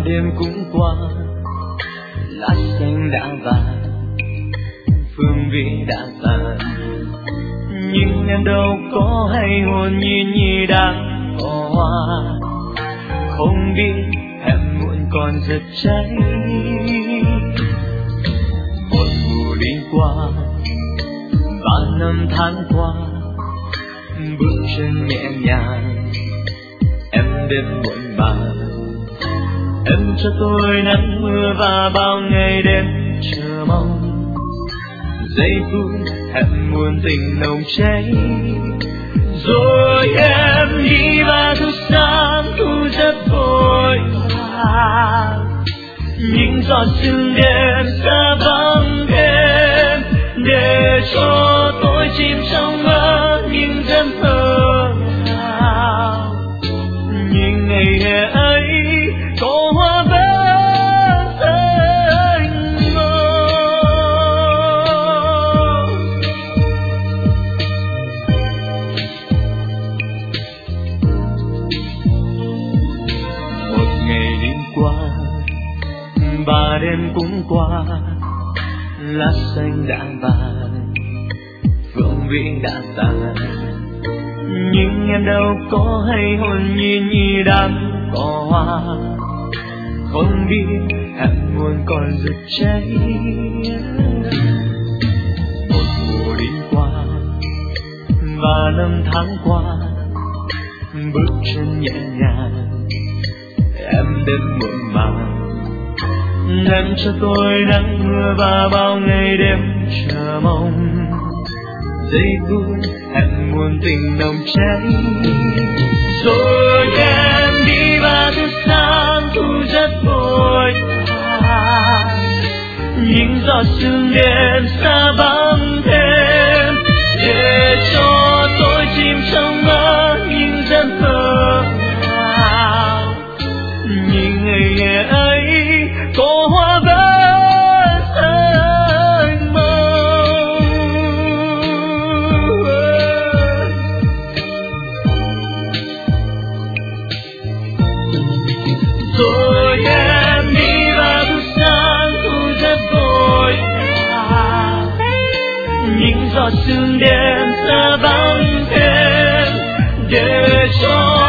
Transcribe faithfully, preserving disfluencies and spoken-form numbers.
đêm cũng qua, lá xanh đã vàng, phương vị đã tàn, nhưng em đâu có hay hồn nhiên như đang có hoa. Không biết em muộn còn giật cháy, một mùa đi qua, ba năm tháng qua, bước chân nhẹ nhàng, em đến muộn màng. Em cho tôi nắng mưa và bao ngày đêm chờ mong, giây phút em muốn tình nồng cháy. Rồi em đi vào thu sáng, thu rất vội vàng, những giọt sương đêm xa vắng thêm, để cho tôi chìm trong mơ những giấc thơ nào. Nhưng ngày hè ấy có hoa bên anh mơ. Một ngày đi qua, ba đêm cũng qua, lá xanh đã vàng, phương vị đã tàn, nhưng em đâu có hay hồn nhiên như đang có hoa. Không biết em muốn còn rực cháy. Một mùa đi qua, và năm tháng qua, bước chân nhẹ nhàng, em đến muộn màng. Em cho tôi nắng mưa và bao ngày đêm chờ mong, giây phút em muốn tình nồng cháy. Rồi em đi vào thứ sáng, thu rất vội vàng, những giọt sương đêm xa vắng thêm, để cho tôi chìm trong mơ những giấc thơ nào. Nhưng ngày hè ấy có hoa bên anh mơ. Rồi em đi vào thu sáng, thu rất vội vàng, những giọt sương đêm xa vắng thêm, để cho